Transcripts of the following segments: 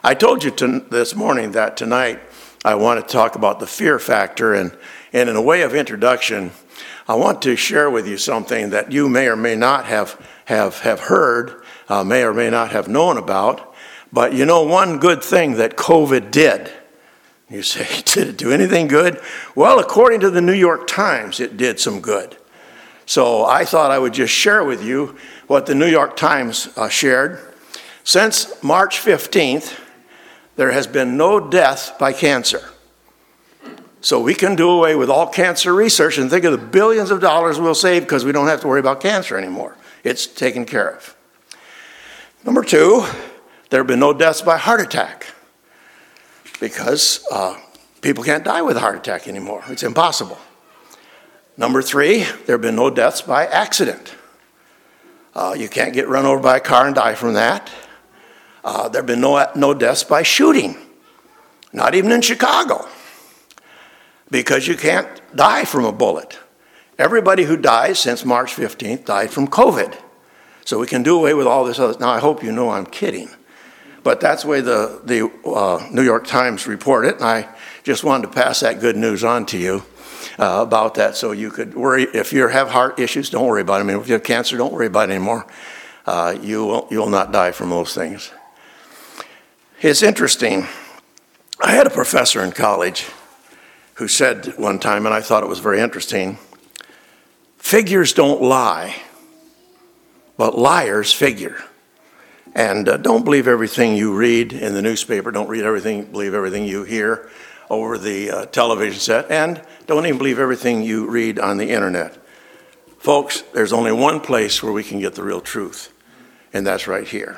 I told you this morning that tonight I want to talk about the fear factor, and in a way of introduction, I want to share with you something that you may or may not have heard, may or may not have known about. But you know, one good thing that COVID did, you say, did it do anything good? Well, according to the New York Times, it did some good. So I thought I would just share with you what the New York Times shared. Since March 15th, there has been no death by cancer. So we can do away with all cancer research and think of the billions of dollars we'll save because we don't have to worry about cancer anymore. It's taken care of. Number two, there have been no deaths by heart attack because people can't die with a heart attack anymore. It's impossible. Number three, there have been no deaths by accident. You can't get run over by a car and die from that. There have been no deaths by shooting, not even in Chicago, because you can't die from a bullet. Everybody who dies since March 15th died from COVID. So we can do away with all this other. Now, I hope you know I'm kidding, but that's the way the New York Times reported it, and I just wanted to pass that good news on to you about that, so you could worry. If you have heart issues, don't worry about it. I mean, if you have cancer, don't worry about it anymore. You will not die from those things. It's interesting. I had a professor in college who said one time, and I thought it was very interesting, figures don't lie, but liars figure. And don't believe everything you read in the newspaper. Don't believe everything you hear over the television set. And don't even believe everything you read on the internet. Folks, there's only one place where we can get the real truth, and that's right here.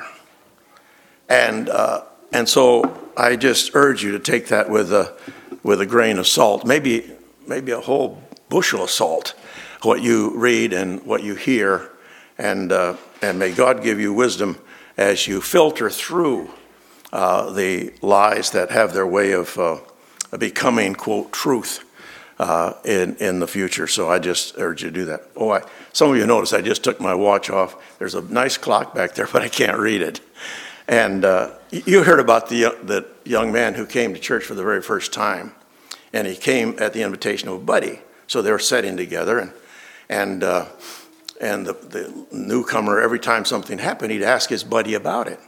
And so I just urge you to take that with a grain of salt, maybe a whole bushel of salt, what you read and what you hear, and may God give you wisdom as you filter through the lies that have their way of becoming, quote, truth in the future. So I just urge you to do that. Some of you noticed I just took my watch off. There's a nice clock back there, but I can't read it. And you heard about the young man who came to church for the very first time, and he came at the invitation of a buddy. So they were sitting together, and the newcomer, every time something happened, he'd ask his buddy about it.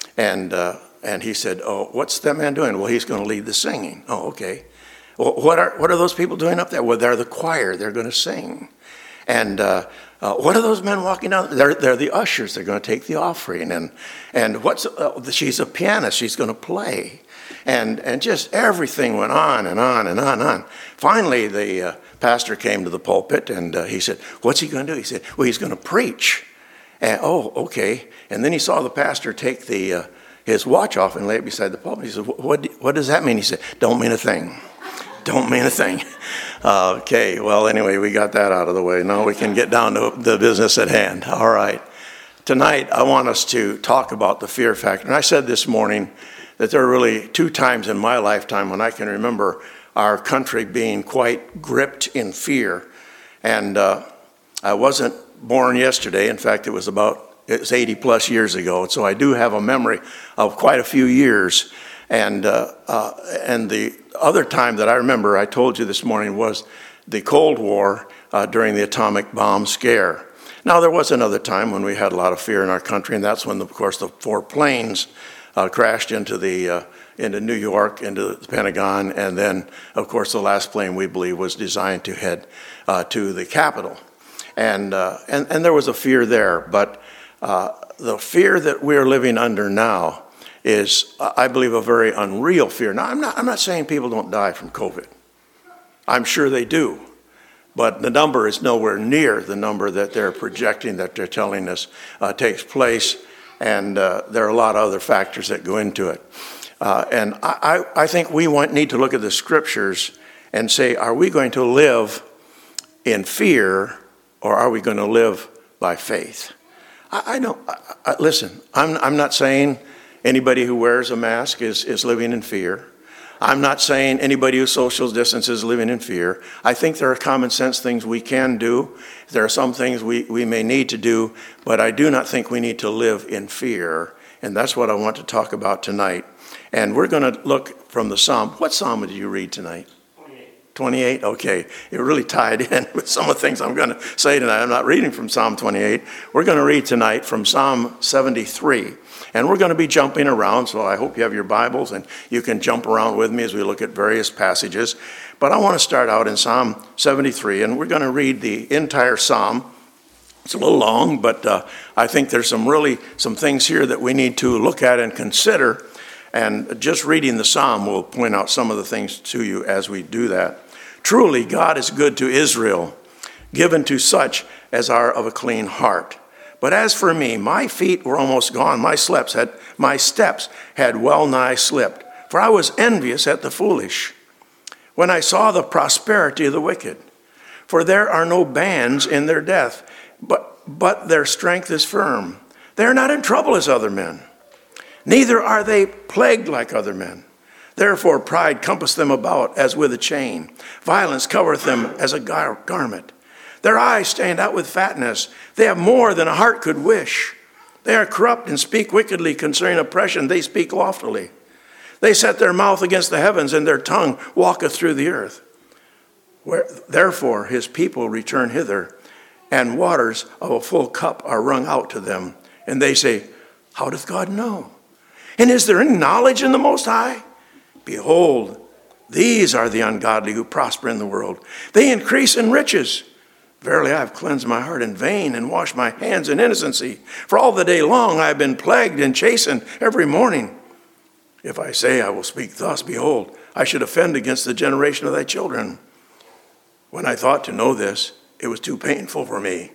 And he said, "Oh, what's that man doing?" "Well, he's going to lead the singing." "Oh, okay." "Well, what are those people doing up there?" "Well, they're the choir. They're going to sing." "And what are those men walking down?" They're the ushers. They're going to take the offering. And she's a pianist. She's going to play. And just everything went on and on and on and on. Finally, the pastor came to the pulpit, and he said, "What's he going to do?" He said, "Well, he's going to preach." And, "Oh, okay." And then he saw the pastor take his watch off and lay it beside the pulpit. He said, what does that mean?" He said, "Don't mean a thing. Don't mean a thing." Okay, well, anyway, we got that out of the way. Now we can get down to the business at hand. All right. Tonight, I want us to talk about the fear factor. And I said this morning that there are really two times in my lifetime when I can remember our country being quite gripped in fear. And I wasn't born yesterday. In fact, it was 80 plus years ago. So I do have a memory of quite a few years. And the other time that I remember, I told you this morning, was the Cold War during the atomic bomb scare. Now, there was another time when we had a lot of fear in our country, and that's when, of course, the 4 planes crashed into New York, into the Pentagon, and then, of course, the last plane we believe was designed to head to the Capitol. And there was a fear there, but the fear that we're living under now is, I believe, a very unreal fear. Now, I'm not saying people don't die from COVID. I'm sure they do. But the number is nowhere near the number that they're projecting, that they're telling us takes place. And there are a lot of other factors that go into it. And I think we need to look at the scriptures and say, are we going to live in fear, or are we going to live by faith? Listen, I'm not saying anybody who wears a mask is living in fear. I'm not saying anybody who social distances is living in fear. I think there are common sense things we can do. There are some things we may need to do, but I do not think we need to live in fear. And that's what I want to talk about tonight. And we're going to look from the Psalm. What Psalm did you read tonight? 28? Okay. It really tied in with some of the things I'm going to say tonight. I'm not reading from Psalm 28. We're going to read tonight from Psalm 73. And we're going to be jumping around, so I hope you have your Bibles and you can jump around with me as we look at various passages. But I want to start out in Psalm 73, and we're going to read the entire Psalm. It's a little long, but I think there's some things here that we need to look at and consider. And just reading the Psalm will point out some of the things to you as we do that. Truly, God is good to Israel, given to such as are of a clean heart. But as for me, my feet were almost gone. My steps had well nigh slipped. For I was envious at the foolish, when I saw the prosperity of the wicked. For there are no bands in their death, but their strength is firm. They are not in trouble as other men, neither are they plagued like other men. Therefore pride compasseth them about as with a chain. Violence covereth them as a garment. Their eyes stand out with fatness. They have more than a heart could wish. They are corrupt and speak wickedly concerning oppression. They speak loftily. They set their mouth against the heavens, and their tongue walketh through the earth. Therefore his people return hither, and waters of a full cup are wrung out to them. And they say, how doth God know? And is there any knowledge in the Most High? Behold, these are the ungodly who prosper in the world. They increase in riches. Verily I have cleansed my heart in vain and washed my hands in innocency. For all the day long I have been plagued and chastened every morning. If I say I will speak thus, behold, I should offend against the generation of thy children. When I thought to know this, it was too painful for me,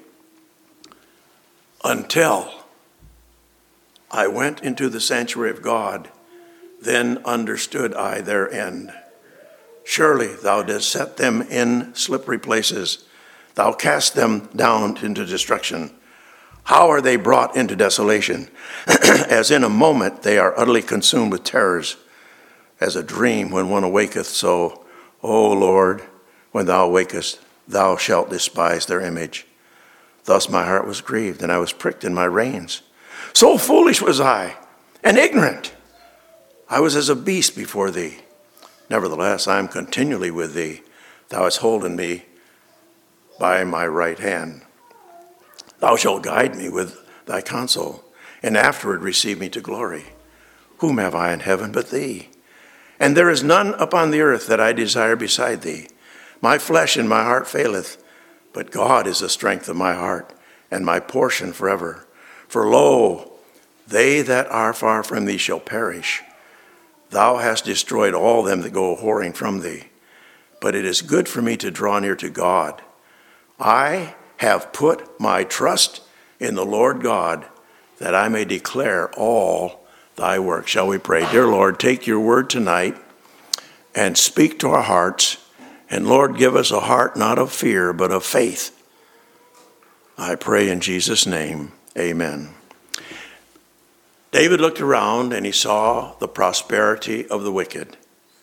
until I went into the sanctuary of God. Then understood I their end. Surely thou didst set them in slippery places. Thou cast them down into destruction. How are they brought into desolation? As in a moment they are utterly consumed with terrors. As a dream when one awaketh, so, O Lord, when thou awakest, thou shalt despise their image. Thus my heart was grieved, and I was pricked in my reins. So foolish was I, and ignorant. I was as a beast before thee. Nevertheless, I am continually with thee. Thou hast holden me by my right hand. Thou shalt guide me with thy counsel, and afterward receive me to glory. Whom have I in heaven but thee? And there is none upon the earth that I desire beside thee. My flesh and my heart faileth, but God is the strength of my heart, and my portion forever. For lo, they that are far from thee shall perish. Thou hast destroyed all them that go whoring from thee. But it is good for me to draw near to God. I have put my trust in the Lord God, that I may declare all thy work. Shall we pray? Dear Lord, take your word tonight and speak to our hearts. And Lord, give us a heart not of fear, but of faith. I pray in Jesus' name, amen. David looked around and he saw the prosperity of the wicked.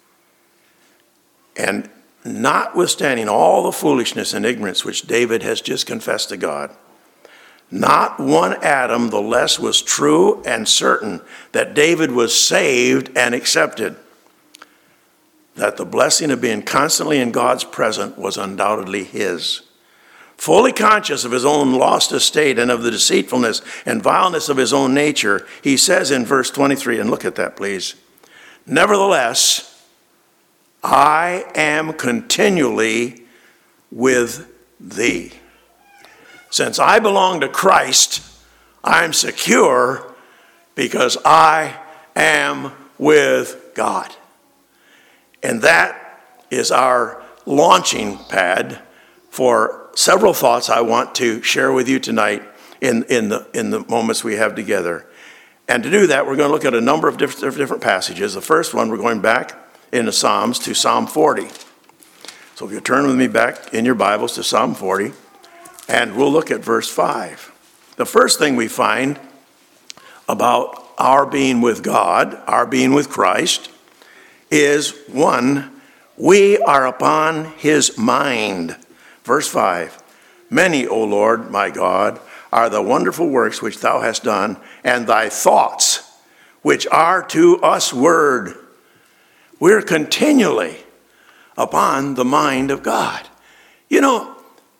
And notwithstanding all the foolishness and ignorance which David has just confessed to God, not one atom the less was true and certain that David was saved and accepted, that the blessing of being constantly in God's presence was undoubtedly his. Fully conscious of his own lost estate and of the deceitfulness and vileness of his own nature, he says in verse 23, and look at that please, nevertheless, I am continually with thee. Since I belong to Christ, I'm secure because I am with God. And that is our launching pad for several thoughts I want to share with you tonight in the moments we have together. And to do that, we're going to look at a number of different passages. The first one, we're going back in the Psalms to Psalm 40. So if you turn with me back in your Bibles to Psalm 40, and we'll look at verse 5. The first thing we find about our being with God, our being with Christ, is one, we are upon his mind. Verse 5, many, O Lord, my God, are the wonderful works which thou hast done, and thy thoughts which are to us word. We're continually upon the mind of God. You know,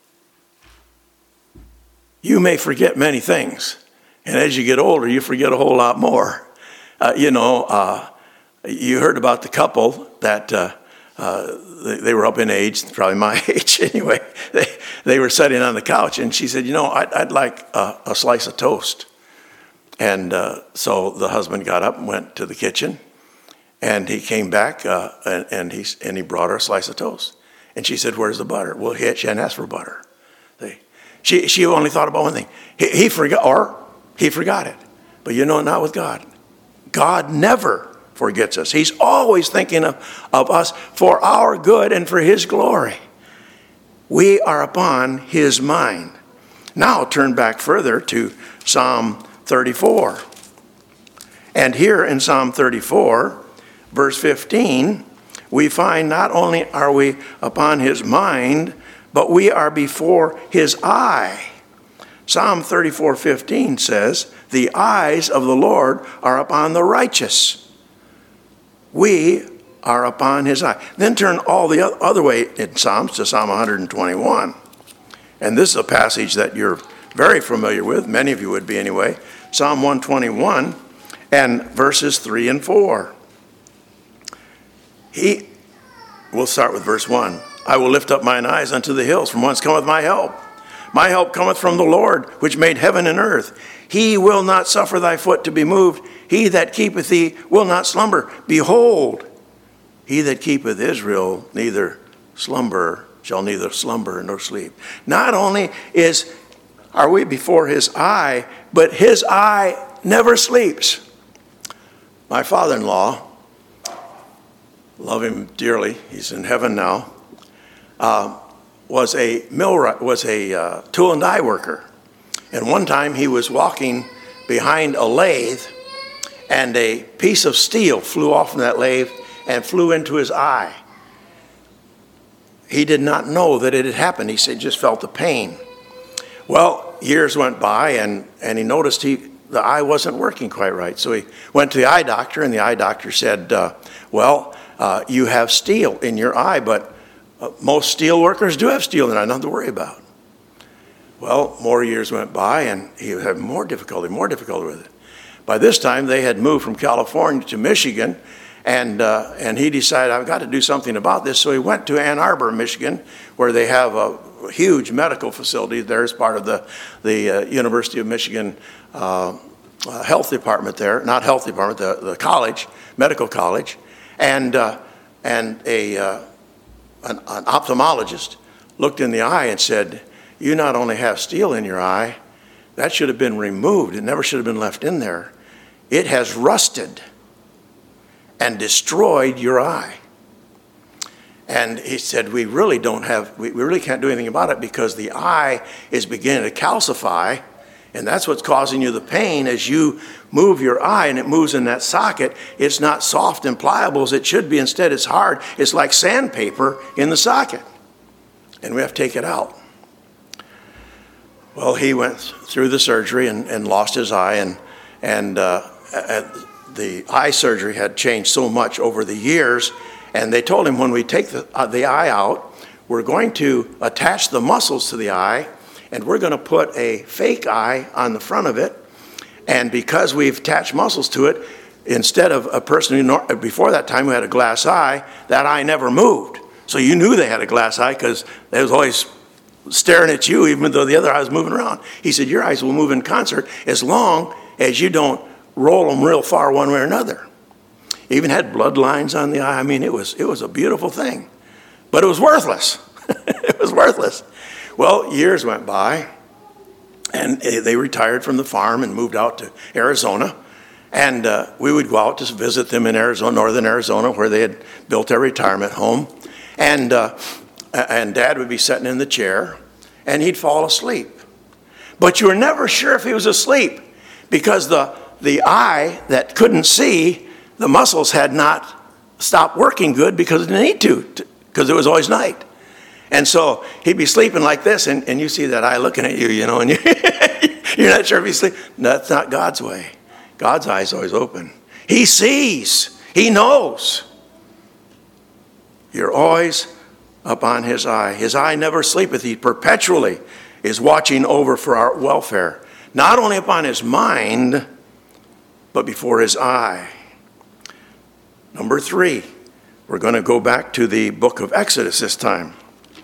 you may forget many things, and as you get older, you forget a whole lot more. You heard about the couple that they were up in age, probably my age anyway. They were sitting on the couch, and she said, I'd like a slice of toast. And so the husband got up and went to the kitchen, and he came back, and he brought her a slice of toast. And she said, "Where's the butter?" Well, she hadn't asked for butter. She only thought about one thing. He forgot it. But not with God. God never forgets us. He's always thinking of us for our good and for his glory. We are upon his mind. Now turn back further to Psalm 34. And here in Psalm 34, verse 15, we find not only are we upon his mind, but we are before his eye. Psalm 34:15 says, "The eyes of the Lord are upon the righteous." We are upon his eye. Then turn all the other way in Psalms to Psalm 121. And this is a passage that you're very familiar with. Many of you would be anyway. Psalm 121 and verses 3 and 4. We'll start with verse 1. "I will lift up mine eyes unto the hills, from whence cometh my help. My help cometh from the Lord, which made heaven and earth. He will not suffer thy foot to be moved. He that keepeth thee will not slumber. Behold, he that keepeth Israel shall neither slumber nor sleep." Not only are we before his eye, but his eye never sleeps. My father-in-law, love him dearly, he's in heaven now, was a tool and die worker. And one time he was walking behind a lathe, and a piece of steel flew off from that lathe and flew into his eye. He did not know that it had happened. He said, just felt the pain. Well, years went by, and he noticed the eye wasn't working quite right. So he went to the eye doctor, and the eye doctor said, you have steel in your eye, but most steel workers do have steel in their eye, nothing to worry about. Well, more years went by, and he had more difficulty with it. By this time, they had moved from California to Michigan, and he decided, I've got to do something about this. So he went to Ann Arbor, Michigan, where they have a huge medical facility there as part of the University of Michigan health department there. Not health department, the college, medical college. And an ophthalmologist looked in the eye and said, you not only have steel in your eye, that should have been removed. It never should have been left in there. It has rusted and destroyed your eye. And he said, we really can't do anything about it because the eye is beginning to calcify, and that's what's causing you the pain. As you move your eye and it moves in that socket, it's not soft and pliable as it should be. Instead, it's hard. It's like sandpaper in the socket, and we have to take it out. Well, he went through the surgery and lost his eye, and the eye surgery had changed so much over the years, and they told him when we take the eye out, we're going to attach the muscles to the eye, and we're going to put a fake eye on the front of it, and because we've attached muscles to it, instead of a person who before that time who had a glass eye, that eye never moved. So you knew they had a glass eye because they was always staring at you even though the other eye was moving around. He said, your eyes will move in concert as long as you don't roll them real far one way or another. He even had blood lines on the eye. I mean, it was a beautiful thing. But it was worthless. It was worthless. Well, years went by, and they retired from the farm and moved out to Arizona. And we would go out to visit them in Arizona, northern Arizona, where they had built their retirement home. And Dad would be sitting in the chair, and he'd fall asleep. But you were never sure if he was asleep because the eye that couldn't see, the muscles had not stopped working good because it didn't need to, because it was always night. And so he'd be sleeping like this, and you see that eye looking at you, and you're not sure if he's sleeping. That's not God's way. God's eye is always open. He sees. He knows. You're always upon his eye. His eye never sleepeth. He perpetually is watching over for our welfare. Not only upon his mind, but before his eye. Number 3, we're going to go back to the book of Exodus this time.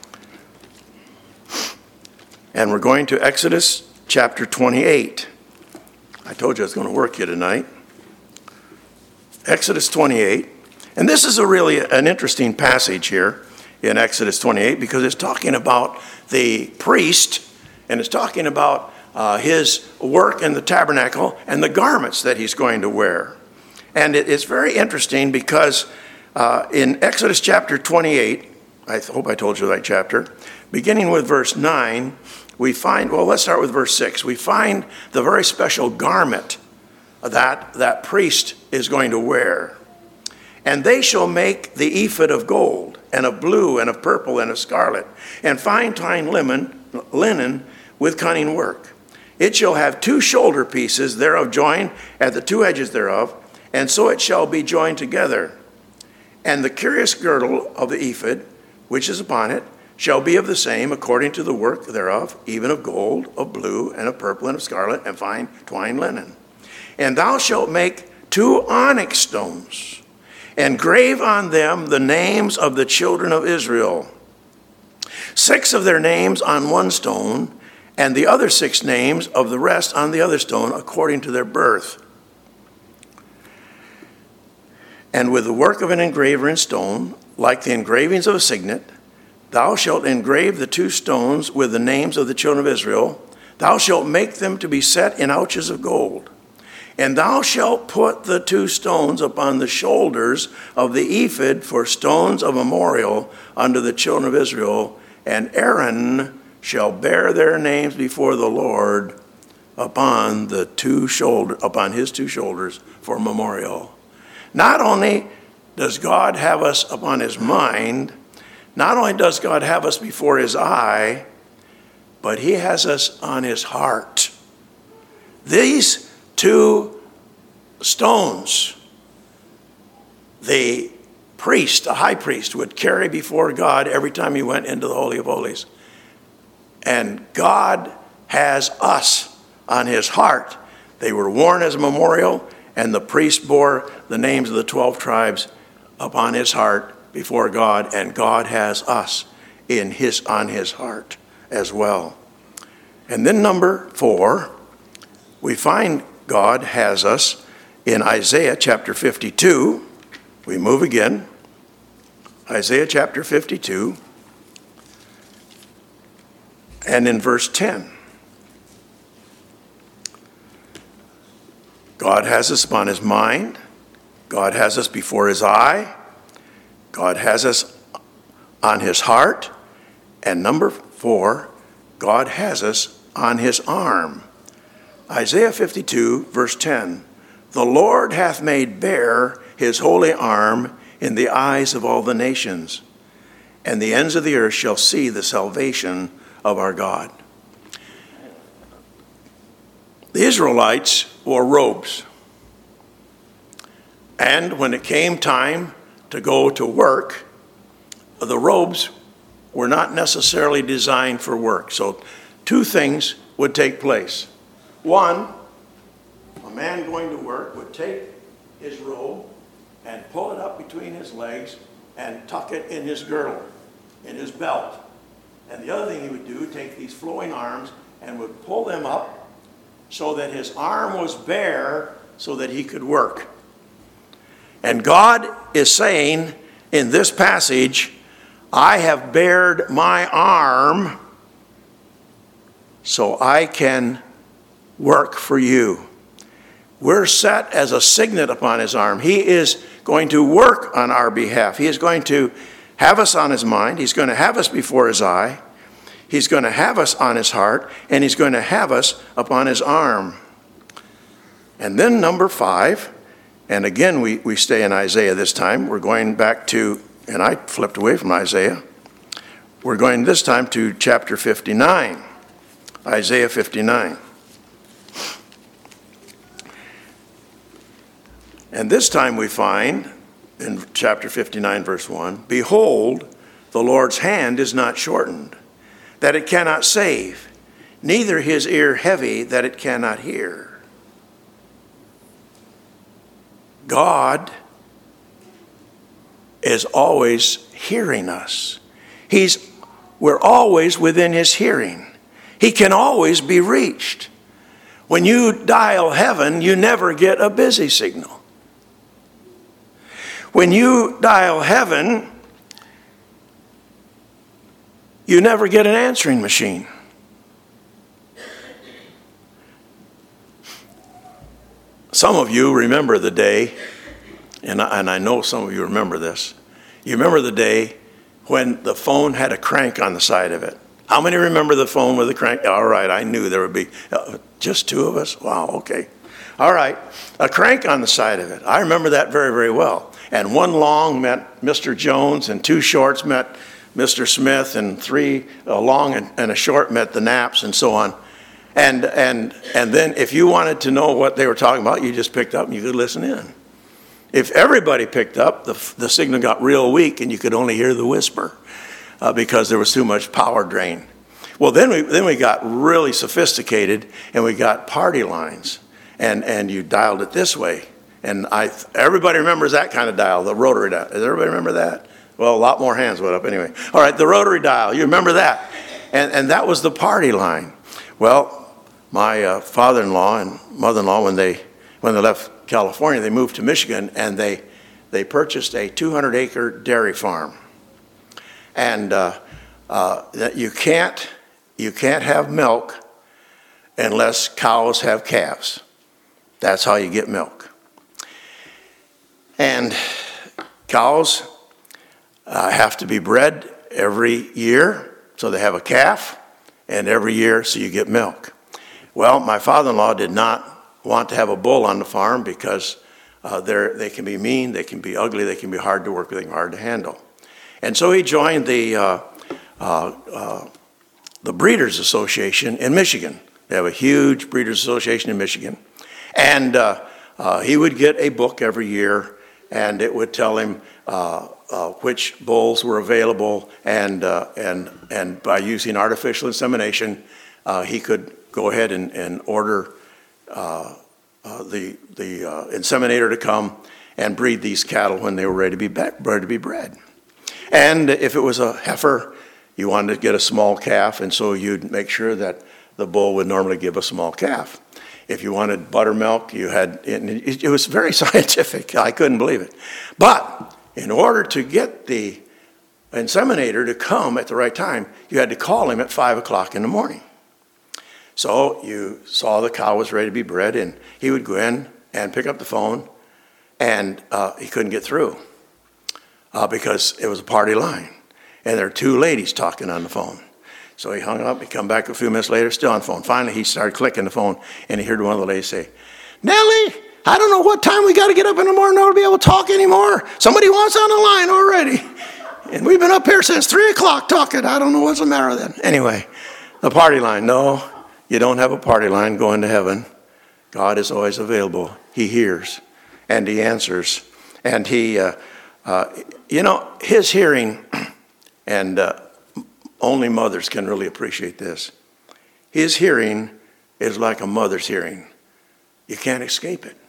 And we're going to Exodus chapter 28. I told you I was going to work you tonight. Exodus 28. And this is really an interesting passage here in Exodus 28 because it's talking about the priest and it's talking about his work in the tabernacle and the garments that he's going to wear. And it's very interesting because in Exodus chapter 28, I hope I told you the right chapter, beginning with verse 9, we find, well, let's start with verse 6. We find the very special garment that priest is going to wear. And they shall make the ephod of gold, and of blue, and of purple, and of scarlet, and fine twined linen with cunning work. It shall have 2 shoulder pieces thereof joined at the 2 edges thereof, and so it shall be joined together. And the curious girdle of the ephod, which is upon it, shall be of the same according to the work thereof, even of gold, of blue, and of purple, and of scarlet, and fine twined linen. And thou shalt make 2 onyx stones, and grave on them the names of the children of Israel, 6 of their names on one stone, and the other 6 names of the rest on the other stone, according to their birth. And with the work of an engraver in stone, like the engravings of a signet, thou shalt engrave the 2 stones with the names of the children of Israel. Thou shalt make them to be set in ouches of gold. And thou shalt put the 2 stones upon the shoulders of the ephod for stones of memorial unto the children of Israel. And Aaron shall bear their names before the Lord upon his 2 shoulders for memorial. Not only does God have us upon his mind, not only does God have us before his eye, but he has us on his heart. These 2 stones, the high priest, would carry before God every time he went into the Holy of Holies. And God has us on his heart. They were worn as a memorial, and the priest bore the names of the 12 tribes upon his heart before God, and God has us on his heart as well. And then number 4, we find God has us in Isaiah chapter 52. We move again. Isaiah chapter 52. And in verse 10. God has us upon his mind. God has us before his eye. God has us on his heart. And number 4, God has us on his arm. Isaiah 52, verse 10. The Lord hath made bare his holy arm in the eyes of all the nations, and the ends of the earth shall see the salvation of our God. The Israelites wore robes. And when it came time to go to work, the robes were not necessarily designed for work. So 2 things would take place. 1, a man going to work would take his robe and pull it up between his legs and tuck it in his girdle, in his belt. And the other thing he would do, take these flowing arms and would pull them up so that his arm was bare so that he could work. And God is saying in this passage, I have bared my arm so I can work for you. We're set as a signet upon his arm. He is going to work on our behalf. He is going to have us on his mind. He's going to have us before his eye. He's going to have us on his heart. And he's going to have us upon his arm. And then number 5, and again we stay in Isaiah this time. We're going back to, and I flipped away from Isaiah. We're going this time to chapter 59. Isaiah 59. And this time we find in chapter 59, verse 1, behold, the Lord's hand is not shortened, that it cannot save, neither his ear heavy, that it cannot hear. God is always hearing us. We're always within his hearing. He can always be reached. When you dial heaven, you never get a busy signal. When you dial heaven, you never get an answering machine. Some of you remember the day, and I know some of you remember this. You remember the day when the phone had a crank on the side of it. How many remember the phone with a crank? All right, I knew there would be just two of us. Wow, okay. All right, a crank on the side of it. I remember that very, very well. And one long meant Mr. Jones, and two shorts meant Mr. Smith, and three long and a short meant the Knaps, and so on. And then if you wanted to know what they were talking about, you just picked up and you could listen in. If everybody picked up, the signal got real weak and you could only hear the whisper because there was too much power drain. Well, then we got really sophisticated and we got party lines, and you dialed it this way. And everybody remembers that kind of dial, the rotary dial. Does everybody remember that? Well, a lot more hands went up anyway. All right, the rotary dial, you remember that? And that was the party line. Well, my father-in-law and mother-in-law, when they left California, they moved to Michigan, and they purchased a 200-acre dairy farm. And that you can't have milk unless cows have calves. That's how you get milk. And cows have to be bred every year, so they have a calf, and every year, so you get milk. Well, my father-in-law did not want to have a bull on the farm because they can be mean, they can be ugly, they can be hard to work with, and hard to handle. And so he joined the Breeders Association in Michigan. They have a huge Breeders Association in Michigan. And he would get a book every year, and it would tell him which bulls were available, and by using artificial insemination, he could go ahead and order the inseminator to come and breed these cattle when they were ready to be bred. And if it was a heifer, you wanted to get a small calf, and so you'd make sure that the bull would normally give a small calf. If you wanted buttermilk, it was very scientific. I couldn't believe it. But in order to get the inseminator to come at the right time, you had to call him at 5 o'clock in the morning. So you saw the cow was ready to be bred, and he would go in and pick up the phone, and he couldn't get through because it was a party line. And there were two ladies talking on the phone. So he hung up, he'd come back a few minutes later, still on the phone. Finally, he started clicking the phone, and he heard one of the ladies say, "Nellie, I don't know what time we got to get up in the morning in order to be able to talk anymore. Somebody wants on the line already. And we've been up here since 3 o'clock talking. I don't know what's the matter then." Anyway, the party line. No, you don't have a party line going to heaven. God is always available. He hears, and he answers. And he, his hearing, and only mothers can really appreciate this. His hearing is like a mother's hearing. You can't escape it.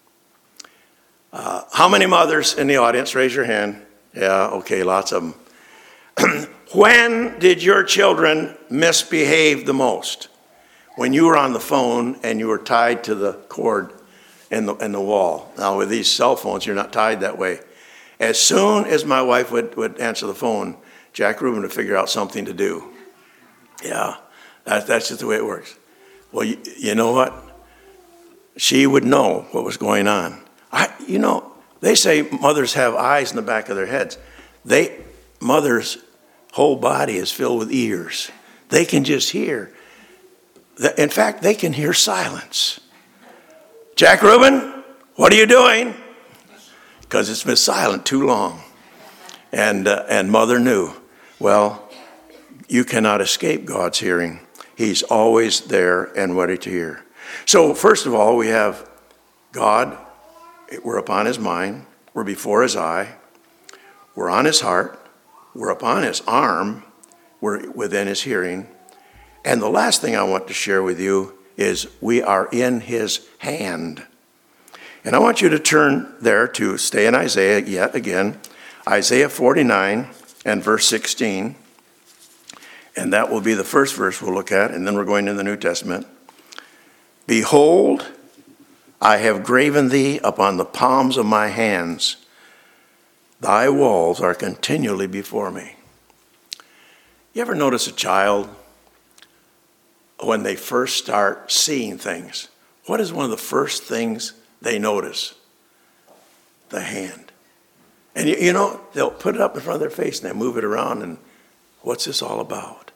How many mothers in the audience? Raise your hand. Yeah, okay, lots of them. When did your children misbehave the most? When you were on the phone and you were tied to the cord in the wall. Now with these cell phones, you're not tied that way. As soon as my wife would answer the phone, Jack Rubin would figure out something to do. Yeah, that's just the way it works. Well, you know what? She would know what was going on. They say mothers have eyes in the back of their heads. Mothers' whole body is filled with ears. They can just hear. In fact, they can hear silence. Jack Rubin, what are you doing? Because it's been silent too long. And mother knew. Well, you cannot escape God's hearing. He's always there and ready to hear. So first of all, we have God We're upon his mind. We're before his eye. We're on his heart. We're upon his arm. We're within his hearing. And the last thing I want to share with you is we are in his hand. And I want you to turn there to stay in Isaiah yet again, Isaiah 49 and verse 16. And that will be the first verse we'll look at, and then we're going to the New Testament. Behold, I have graven thee upon the palms of my hands. Thy walls are continually before me. You ever notice a child, when they first start seeing things, what is one of the first things they notice? The hand. And you know, they'll put it up in front of their face and they move it around, and what's this all about?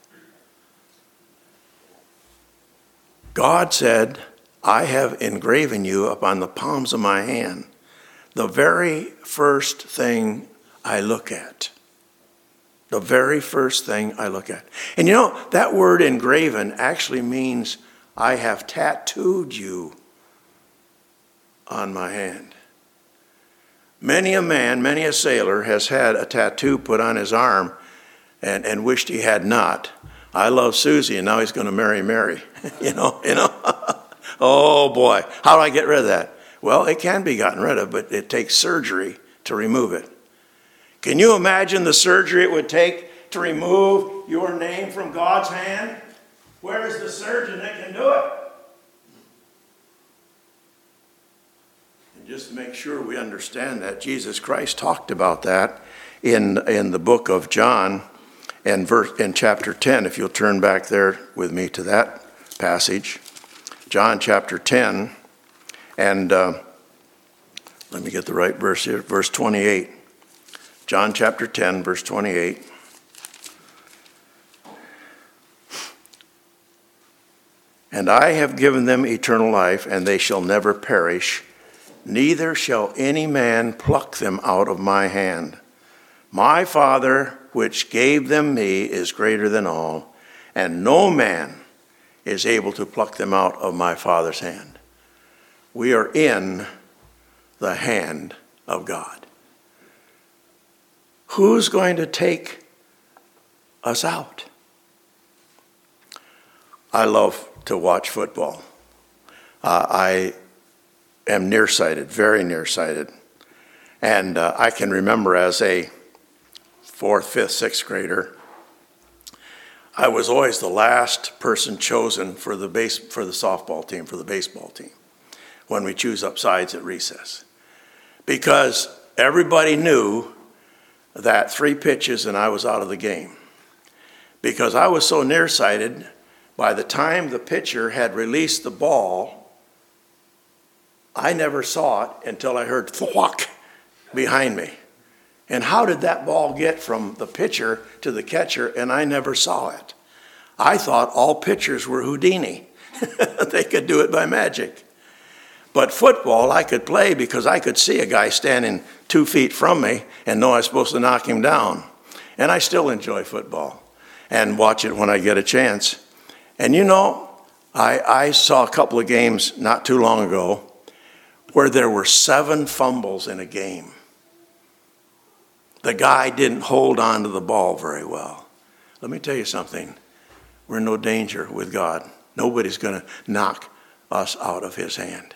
God said, I have engraven you upon the palms of my hand. The very first thing I look at. The very first thing I look at. And you know, that word engraven actually means I have tattooed you on my hand. Many a man, many a sailor has had a tattoo put on his arm and wished he had not. I love Susie, and now he's going to marry Mary. you know. Oh boy, how do I get rid of that? Well, it can be gotten rid of, but it takes surgery to remove it. Can you imagine the surgery it would take to remove your name from God's hand? Where is the surgeon that can do it? And just to make sure we understand that, Jesus Christ talked about that in the book of John and in chapter 10. If you'll turn back there with me to that passage. John chapter 10, and let me get the right verse here, verse 28. John chapter 10, verse 28. And I have given them eternal life, and they shall never perish, neither shall any man pluck them out of my hand. My Father, which gave them me, is greater than all, and no man is able to pluck them out of my Father's hand. We are in the hand of God. Who's going to take us out? I love to watch football. I am nearsighted, very nearsighted. And I can remember as a 4th, 5th, 6th grader, I was always the last person chosen for the softball team, for the baseball team, when we choose up sides at recess. Because everybody knew that 3 pitches and I was out of the game. Because I was so nearsighted, by the time the pitcher had released the ball, I never saw it until I heard thwack behind me. And how did that ball get from the pitcher to the catcher, and I never saw it? I thought all pitchers were Houdini. They could do it by magic. But football I could play because I could see a guy standing 2 feet from me and know I was supposed to knock him down. And I still enjoy football and watch it when I get a chance. And you know, I saw a couple of games not too long ago where there were 7 fumbles in a game. The guy didn't hold on to the ball very well. Let me tell you something. We're in no danger with God. Nobody's going to knock us out of his hand.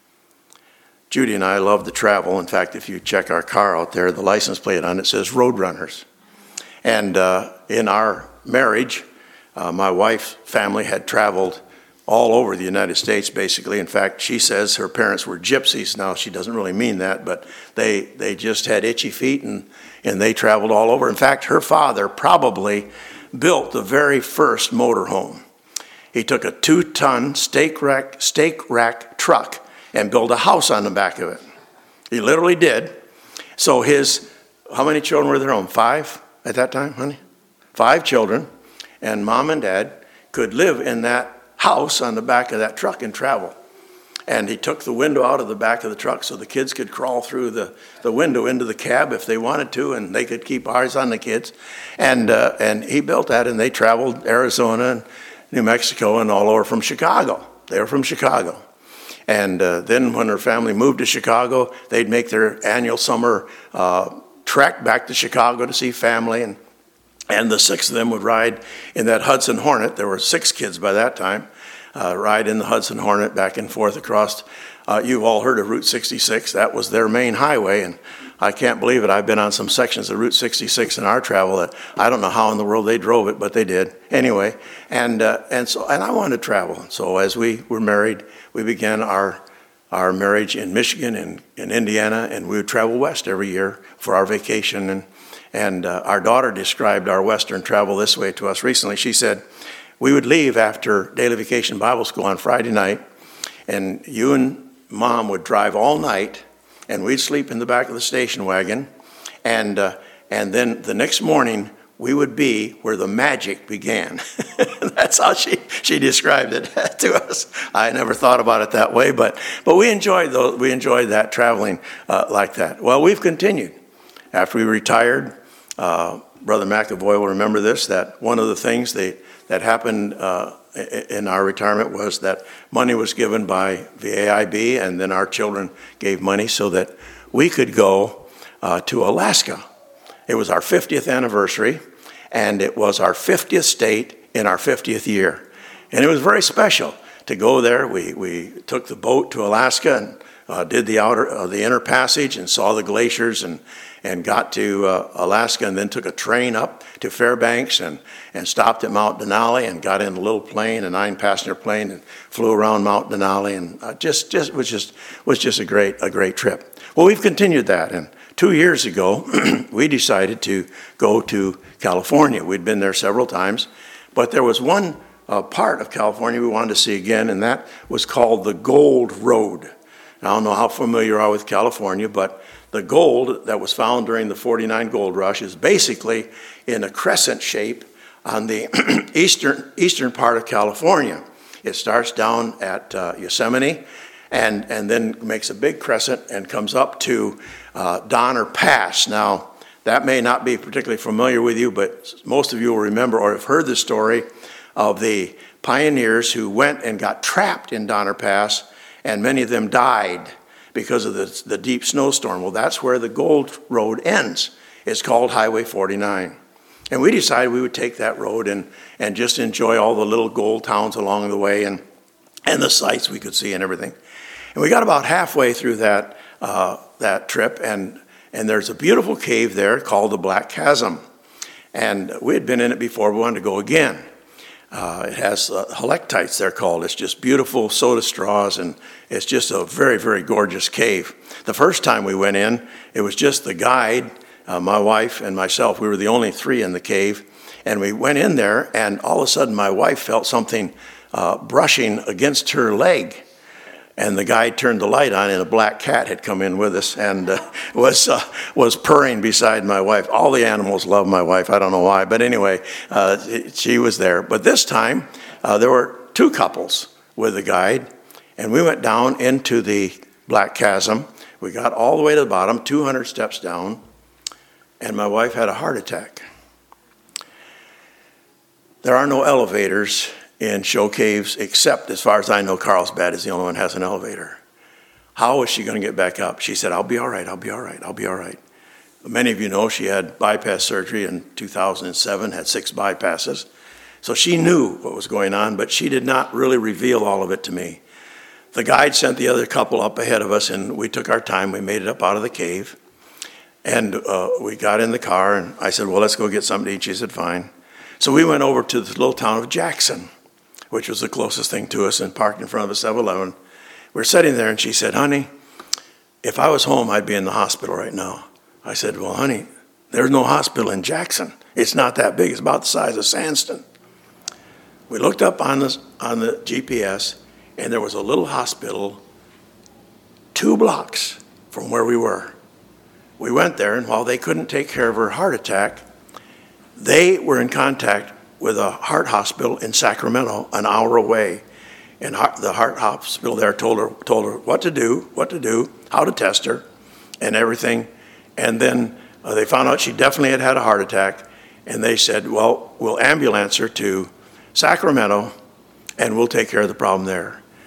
Judy and I love to travel. In fact, if you check our car out there, the license plate on it says Roadrunners. And in our marriage, my wife's family had traveled all over the United States, basically. In fact, she says her parents were gypsies. Now, she doesn't really mean that, but they just had itchy feet, and they traveled all over. In fact, her father probably built the very first motorhome. He took a 2-ton stake rack truck and built a house on the back of it. He literally did. So how many children were there home? 5 at that time, honey? 5 children, and mom and dad could live in that house on the back of that truck and travel. And he took the window out of the back of the truck so the kids could crawl through the window into the cab if they wanted to, and they could keep eyes on the kids. And he built that, and they traveled Arizona and New Mexico and all over from Chicago. They were from Chicago. And then when her family moved to Chicago, they'd make their annual summer trek back to Chicago to see family. And the 6 of them would ride in that Hudson Hornet. There were 6 kids by that time. Ride in the Hudson Hornet back and forth across. You've all heard of Route 66. That was their main highway. And I can't believe it. I've been on some sections of Route 66 in our travel that I don't know how in the world they drove it, but they did. Anyway, and I wanted to travel. So as we were married, we began our marriage in Michigan and in Indiana, and we would travel west every year for our vacation. And our daughter described our western travel this way to us recently. She said, we would leave after Daily Vacation Bible School on Friday night, and you and Mom would drive all night, and we'd sleep in the back of the station wagon, and then the next morning we would be where the magic began. That's how she described it to us. I never thought about it that way, but we enjoyed that traveling like that. Well, we've continued. After we retired, Brother McAvoy will remember this, that one of the things that happened in our retirement was that money was given by the AIB, and then our children gave money so that we could go to Alaska. It was our 50th anniversary, and it was our 50th state in our 50th year. And it was very special to go there. We took the boat to Alaska and did the inner passage and saw the glaciers and got to Alaska, and then took a train up to Fairbanks and stopped at Mount Denali and got in a little plane, a 9-passenger plane, and flew around Mount Denali, and was just a great trip. Well, we've continued that, and 2 years ago we decided to go to California. We'd been there several times, but there was one part of California we wanted to see again, and that was called the Gold Road. Now, I don't know how familiar you are with California, but the gold that was found during the 49 gold rush is basically in a crescent shape on the eastern part of California. It starts down at Yosemite and then makes a big crescent and comes up to Donner Pass. Now, that may not be particularly familiar with you, but most of you will remember or have heard the story of the pioneers who went and got trapped in Donner Pass, and many of them died because of the deep snowstorm. Well, that's where the Gold Road ends. It's called Highway 49. And we decided we would take that road and just enjoy all the little gold towns along the way and the sights we could see and everything. And we got about halfway through that trip, and there's a beautiful cave there called the Black Chasm. And we had been in it before. We wanted to go again. It has helictites, they're called. It's just beautiful soda straws, and it's just a very, very gorgeous cave. The first time we went in, it was just the guide, my wife and myself. We were the only 3 in the cave, and we went in there, and all of a sudden my wife felt something brushing against her leg. And the guide turned the light on, and a black cat had come in with us and was purring beside my wife. All the animals love my wife. I don't know why, but anyway, she was there. But this time, there were 2 couples with the guide, and we went down into the Black Chasm. We got all the way to the bottom, 200 steps down, and my wife had a heart attack. There are no elevators in show caves, except, as far as I know, Carlsbad is the only one that has an elevator. How was she going to get back up? She said, I'll be all right, I'll be all right, I'll be all right. Many of you know she had bypass surgery in 2007, had 6 bypasses. So she knew what was going on, but she did not really reveal all of it to me. The guide sent the other couple up ahead of us, and we took our time. We made it up out of the cave, and we got in the car, and I said, well, let's go get something to eat. She said, fine. So we went over to the little town of Jackson, which was the closest thing to us, and parked in front of a 7-Eleven. We were sitting there, and she said, honey, if I was home, I'd be in the hospital right now. I said, well, honey, there's no hospital in Jackson. It's not that big. It's about the size of Sandston. We looked up on the GPS, and there was a little hospital 2 blocks from where we were. We went there, and while they couldn't take care of her heart attack, they were in contact with a heart hospital in Sacramento, an hour away. And the heart hospital there told her what to do, how to test her, and everything. And then they found out she definitely had a heart attack. And they said, well, we'll ambulance her to Sacramento, and we'll take care of the problem there.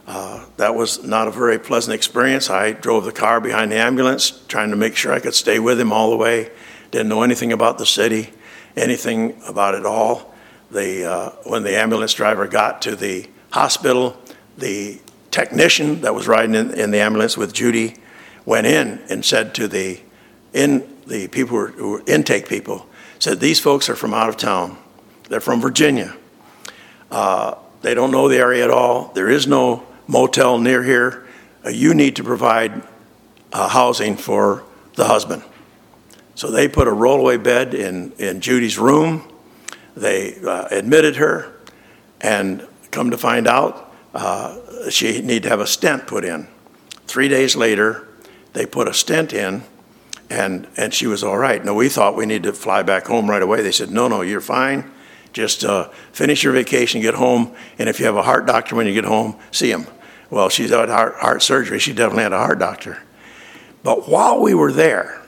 That was not a very pleasant experience. I drove the car behind the ambulance, trying to make sure I could stay with him all the way. Didn't know anything about the city, anything about it all. When the ambulance driver got to the hospital, the technician that was riding in the ambulance with Judy went in and said to the people who were intake people, said, "These folks are from out of town. They're from Virginia. They don't know the area at all. There is no motel near here. You need to provide housing for the husband." So they put a rollaway bed in Judy's room. They admitted her, and come to find out, she needed to have a stent put in. 3 days later, they put a stent in, and she was all right. Now, we thought we needed to fly back home right away. They said, no, you're fine. Just finish your vacation, get home, and if you have a heart doctor when you get home, see him. Well, she's had heart surgery. She definitely had a heart doctor. But while we were there,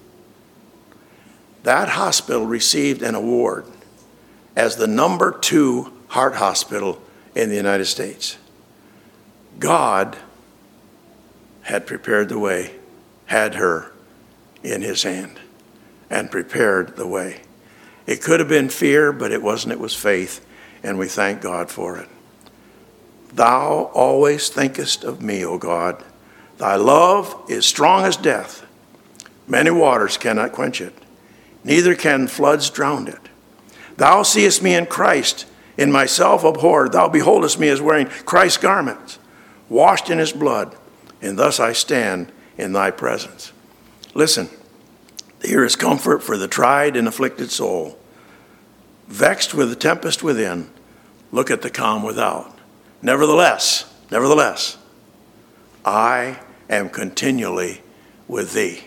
that hospital received an award as the #2 heart hospital in the United States. God had prepared the way, had her in his hand, and prepared the way. It could have been fear, but it wasn't. It was faith, and we thank God for it. Thou always thinkest of me, O God. Thy love is strong as death. Many waters cannot quench it, neither can floods drown it. Thou seest me in Christ, in myself abhorred. Thou beholdest me as wearing Christ's garments, washed in his blood, and thus I stand in thy presence. Listen, here is comfort for the tried and afflicted soul. Vexed with the tempest within, look at the calm without. Nevertheless, I am continually with thee.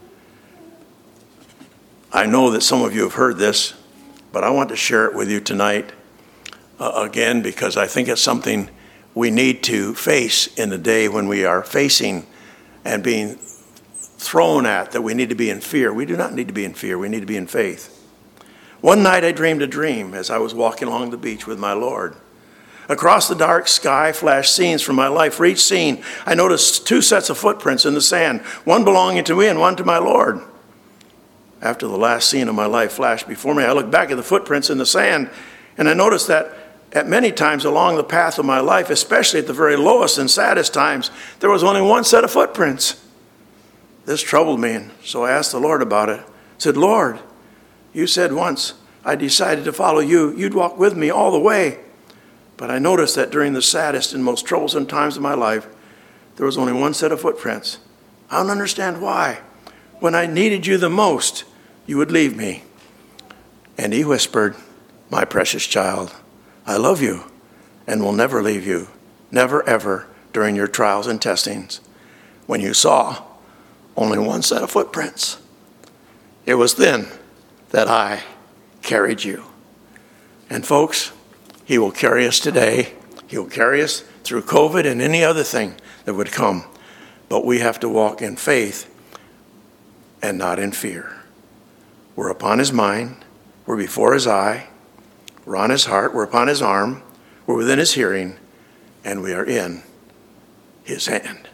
I know that some of you have heard this, but I want to share it with you tonight again, because I think it's something we need to face in the day when we are facing and being thrown at, that we need to be in fear. We do not need to be in fear. We need to be in faith. One night I dreamed a dream as I was walking along the beach with my Lord. Across the dark sky flashed scenes from my life. For each scene, I noticed 2 sets of footprints in the sand, one belonging to me and one to my Lord. After the last scene of my life flashed before me, I looked back at the footprints in the sand, and I noticed that at many times along the path of my life, especially at the very lowest and saddest times, there was only one set of footprints. This troubled me, and so I asked the Lord about it. I said, Lord, you said once I decided to follow you, you'd walk with me all the way. But I noticed that during the saddest and most troublesome times of my life, there was only one set of footprints. I don't understand why. When I needed you the most, you would leave me. And he whispered, my precious child, I love you and will never leave you, never ever during your trials and testings. When you saw only one set of footprints, it was then that I carried you. And folks, he will carry us today. He will carry us through COVID and any other thing that would come. But we have to walk in faith and not in fear. We're upon his mind. We're before his eye. We're on his heart. We're upon his arm. We're within his hearing. And we are in his hand.